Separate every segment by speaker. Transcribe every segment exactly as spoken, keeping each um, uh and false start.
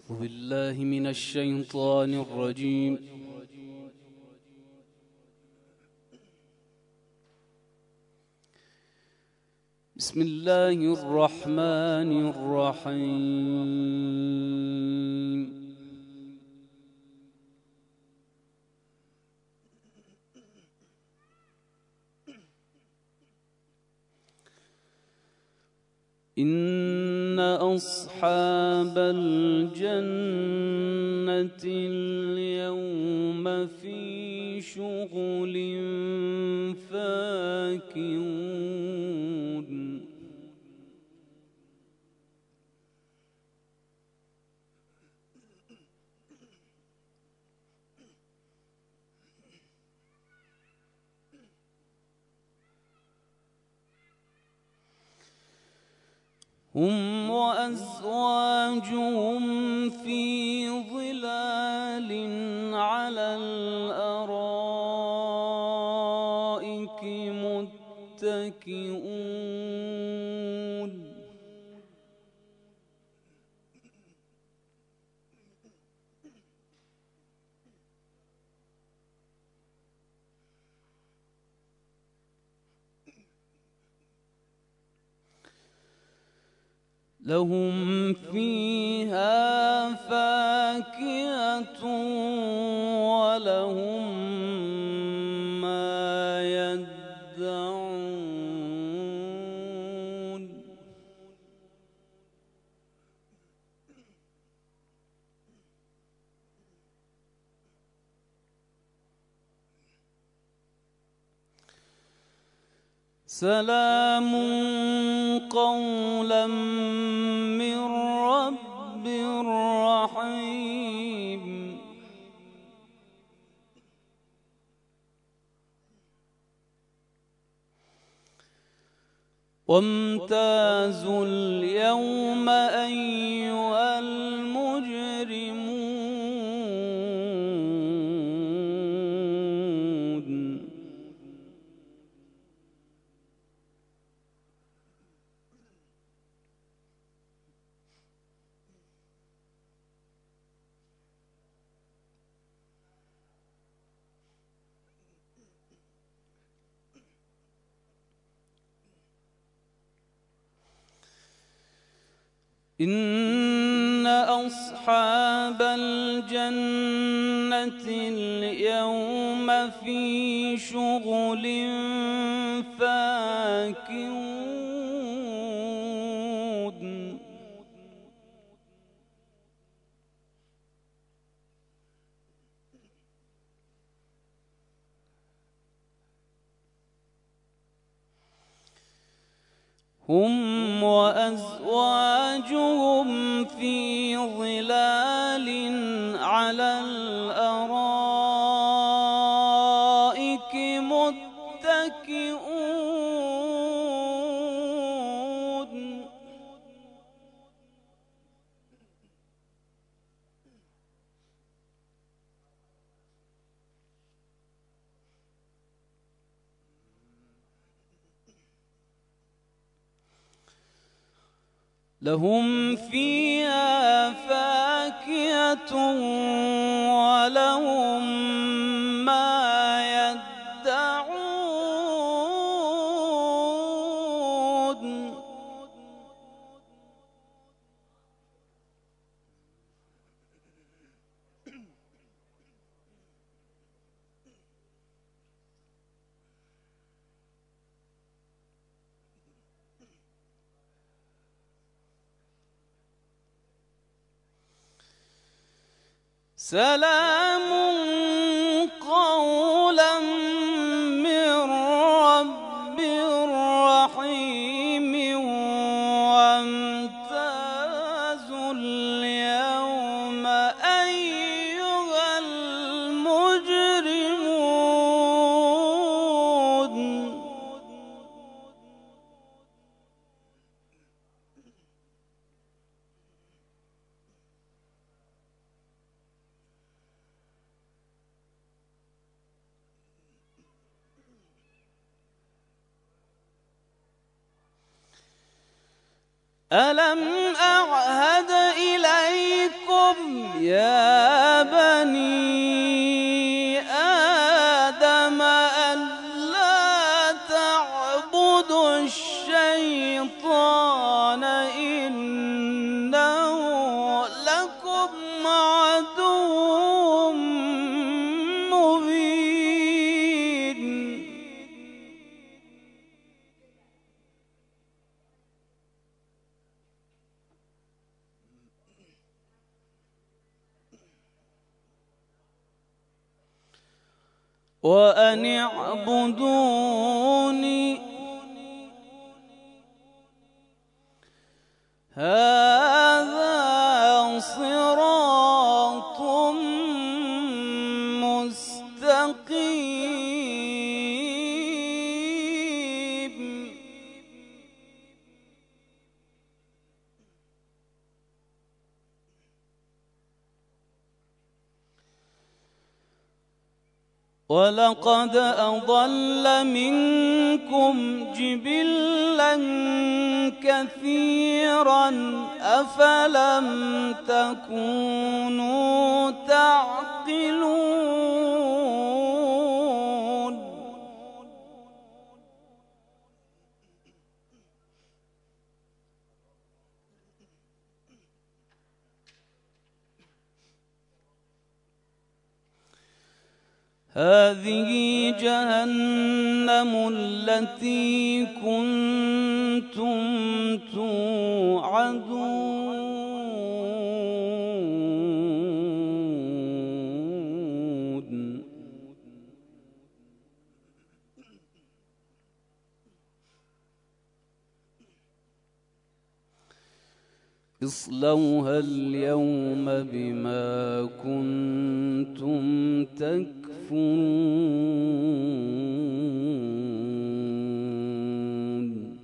Speaker 1: أعوذ بالله من الشيطان الرجيم. بسم الله الرحمن الرحيم. إن أصحاب الجنة اليوم في شغل فاكهون هم وأزواجهم في ظلال على الأرائك متكئون لهم فيها فاكهة ولهم ما يدعون سلام قولا من رب رحيم. وامتازوا اليوم أيها المجرمون إن أصحاب الجنة اليوم في شغل فاكهون هم وأزواجهم في ظلال على الأرائك متكئون لهم فيها فاكهة ولهم ما يدعون سلام قولا من رب رحيم. وامتازوا اليوم أيها المجرمون ألم أعهد إليكم يا بني آدم ألا تعبدوا الشيطان إنه لكم عدو مبين. وأن اعبدوني هذا صراط مستقيم. ولقد أضل منكم جبلا كثيرا أفلم تكونوا تعقلون. هذه جهنم التي كنتم توعدون. اصلوها اليوم بما كنتم تكفرون.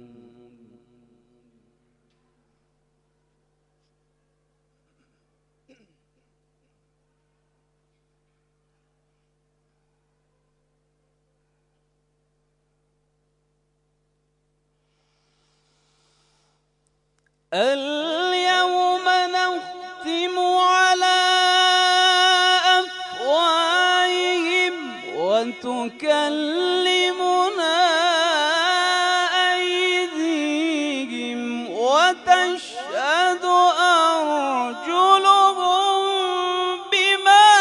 Speaker 1: اليوم نختم على أفواههم وتكلمنا أيديهم وتشهد أرجلهم بما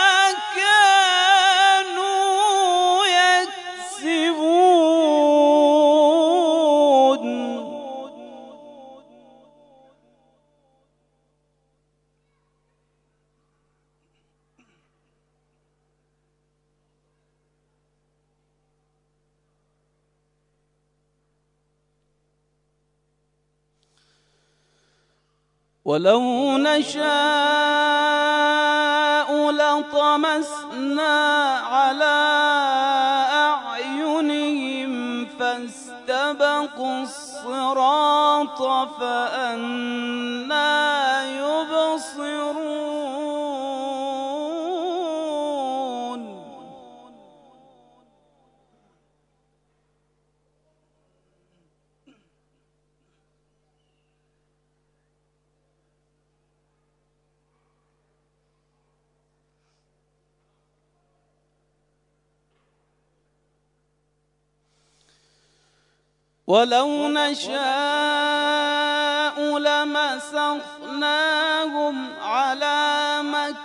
Speaker 1: كانوا يكسبون. ولو نشاء لطمسنا على أعينهم فاستبقوا الصراط فأنى يبصرون. ولو نشاء لمسخناهم على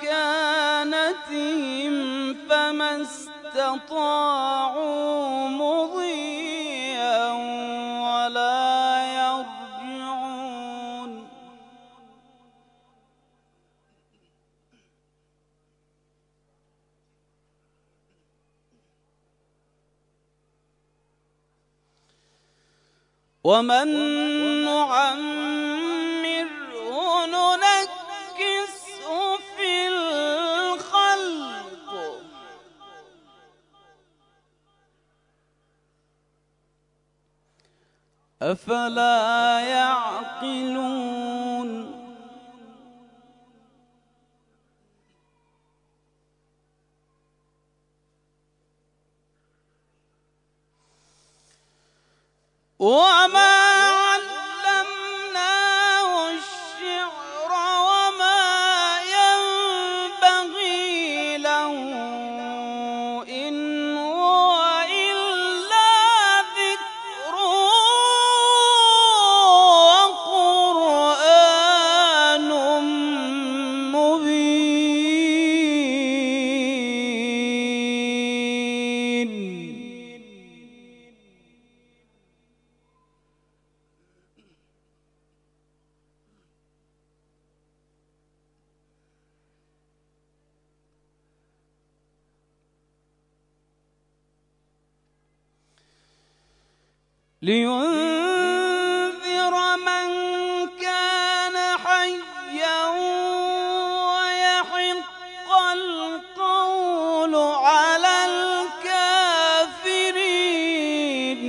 Speaker 1: مكانتهم فما استطاعوا مضيا ولا يرجعون. ومن نعمره ننكسه في الخلق أفلا يعقلون. وما علمناه الشعر وما ينبغي لينذر من كان حيا ويحق القول على الكافرين.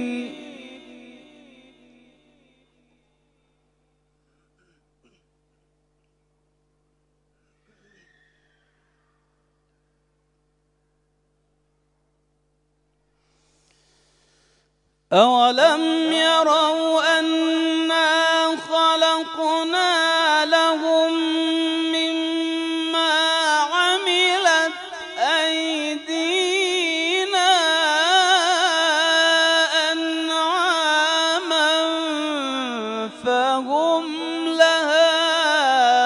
Speaker 1: أولم يروا أنا خلقنا لهم مما عملت أيدينا أنعاما فهم لها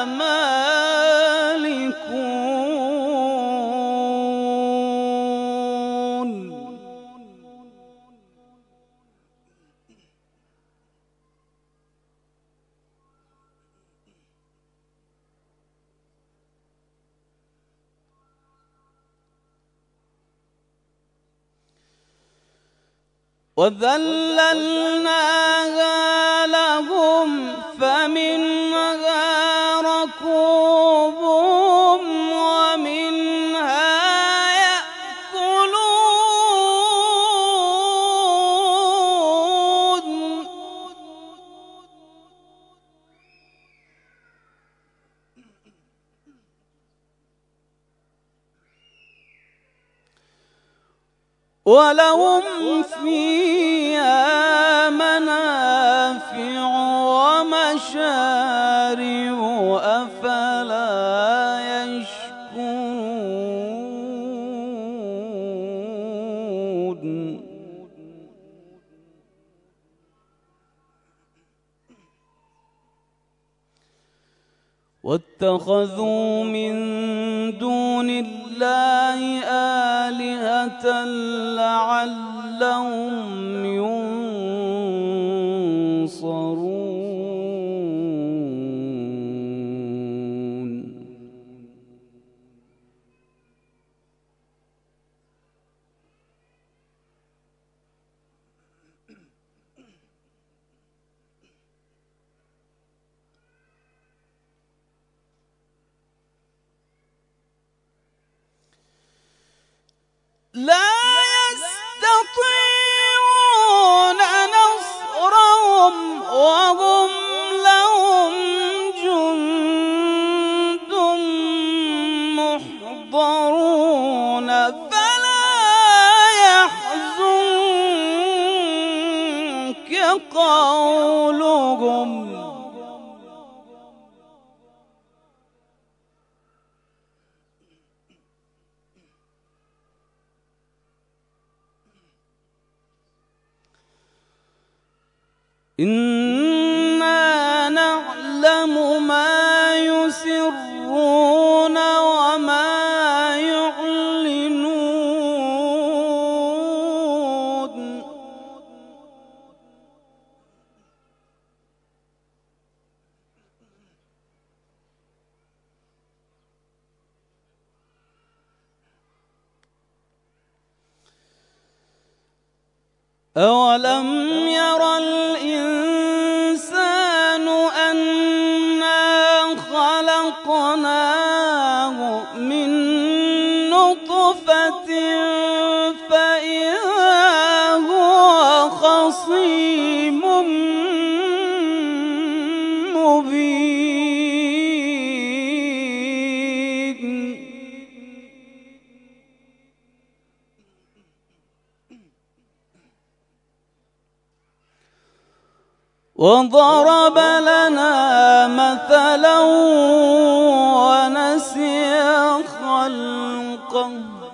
Speaker 1: مالكون. وذللناها لهم فمنها ركوبهم ومنها يأكلون. ولهم فيها منافع ومشارب أفلا يشكرون. واتخذوا من دون الله آلهة لعلهم ينصرون. لا يستطيعون نصرهم وهم لهم جند محضرون. فلا يحزنك قولهم إنا نعلم ما يسرون وما يعلنون. أولم ير الإنسان أنا خلقناه من نطفة فإذا هو خصيم مبين. وضرب لنا مثلا ونسي خلقه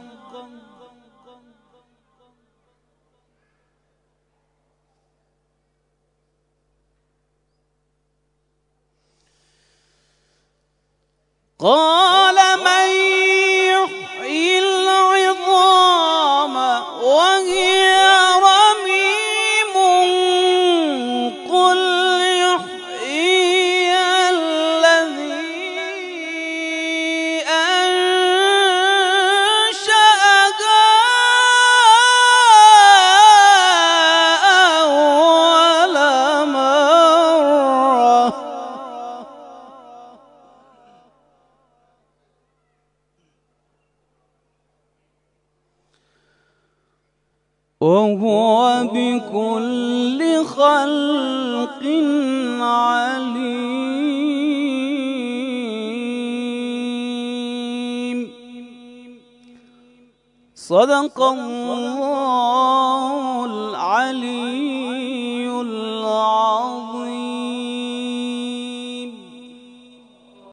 Speaker 1: قال من يحيي العظام وهي رميم قل يحيي الذي أنشأها وهو بكل خلق عليم. صدق الله